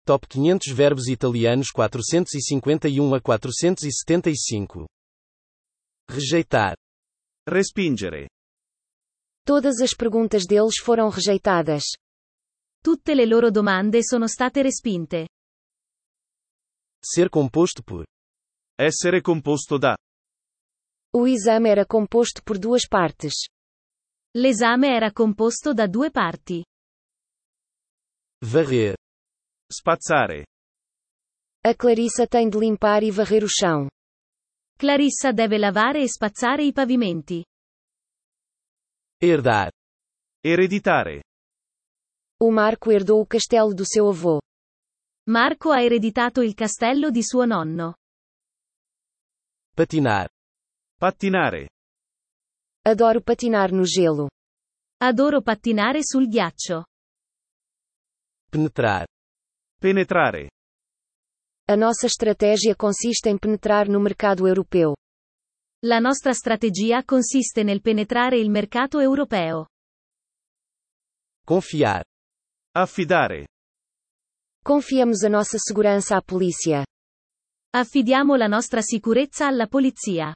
Top 500 verbos italianos 451 a 475. Rejeitar. Respingere. Todas as perguntas deles foram rejeitadas. Tutte le loro domande sono state respinte. Ser composto por. Essere composto da. O exame era composto por duas partes. L'esame era composto da due parti. Varrer. Spazzare. A Clarissa tem de limpar e varrer o chão. Clarissa deve lavare e spazzare i pavimenti. Herdar. Ereditare. O Marco herdou o castelo do seu avô. Marco ha ereditato il castello di suo nonno. Patinar. Pattinare. Adoro patinar no gelo. Adoro pattinare sul ghiaccio. Penetrar. Penetrare. A nossa estratégia consiste em penetrar no mercado europeu. La nostra strategia consiste nel penetrare il mercato europeo. Confiar. Affidare. Confiamos a nossa segurança à polícia. Affidiamo la nostra sicurezza alla polizia.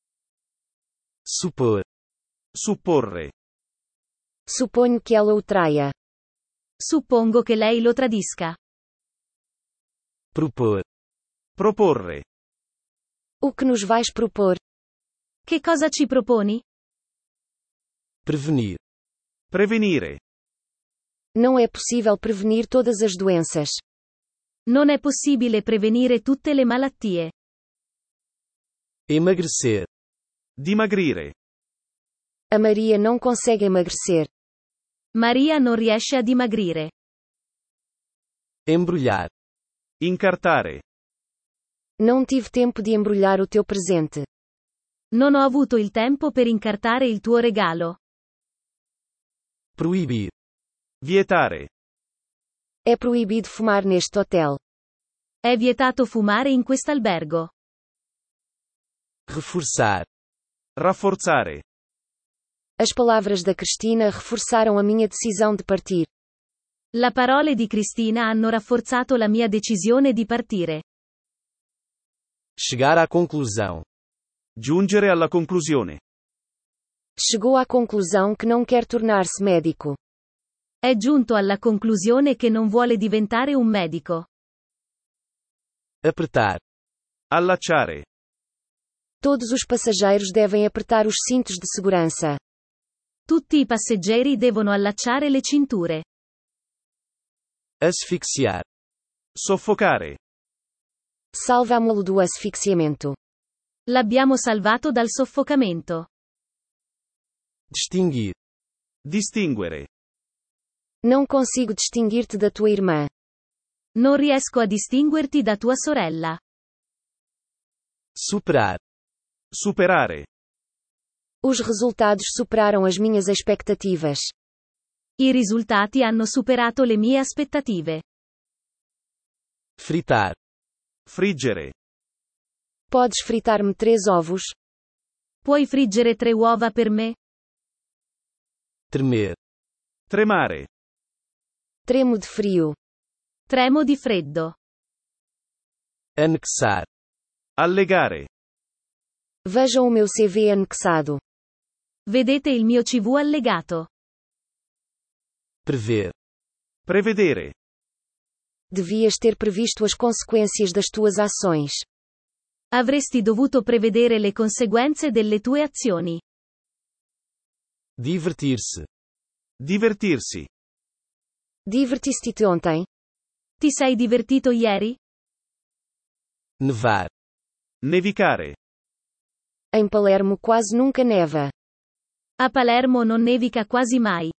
Supor. Supporre. Suponho que ela o traia. Suppongo che lei lo tradisca. Propor. Proporre. O que nos vais propor? Che cosa ci proponi? Prevenir. Prevenire. Não é possível prevenir todas as doenças. Non è possibile prevenire tutte le malattie. Emagrecer. Dimagrire. A Maria não consegue emagrecer. Maria non riesce a dimagrire. Embrulhar. Incartare. Não tive tempo de embrulhar o teu presente. Non ho avuto il tempo per incartare il tuo regalo. Proibir. Vietare. É proibido fumar neste hotel. È vietato fumare in quest'albergo. Reforçar. Rafforzare. As palavras da Cristina reforçaram a minha decisão de partir. Le parole di Cristina hanno rafforzato la mia decisione di partire. Chegar à conclusão. Giungere alla conclusione. Chegou à conclusão que não quer tornar-se médico. È giunto alla conclusione che non vuole diventare un medico. Apertar. Allacciare. Todos os passageiros devem apertar os cintos de segurança. Tutti i passeggeri devono allacciare le cinture. Asfixiar. Soffocare. Salvámo-lo do asfixiamento. L'abbiamo salvato dal soffocamento. Distinguir. Distinguere. Não consigo distinguir-te da tua irmã. Non riesco a distinguerti da tua sorella. Superar. Superare. Os resultados superaram as minhas expectativas. I risultati hanno superato le mie aspettative. Fritar. Friggere. Podes fritar-me 3 ovos? Puoi friggere 3 uova per me? Tremer. Tremare. Tremo de frio. Tremo di freddo. Anexar. Allegare. Vejam o meu CV anexado. Vedete il mio CV allegato. Prever. Prevedere. Devias ter previsto as consequências das tuas ações. Avresti dovuto prevedere le conseguenze delle tue azioni. Divertir-se. Divertirsi. Divertiste-te ontem? Ti sei divertito ieri? Nevar. Nevicare. Em Palermo quase nunca neva. A Palermo non nevica quasi mai.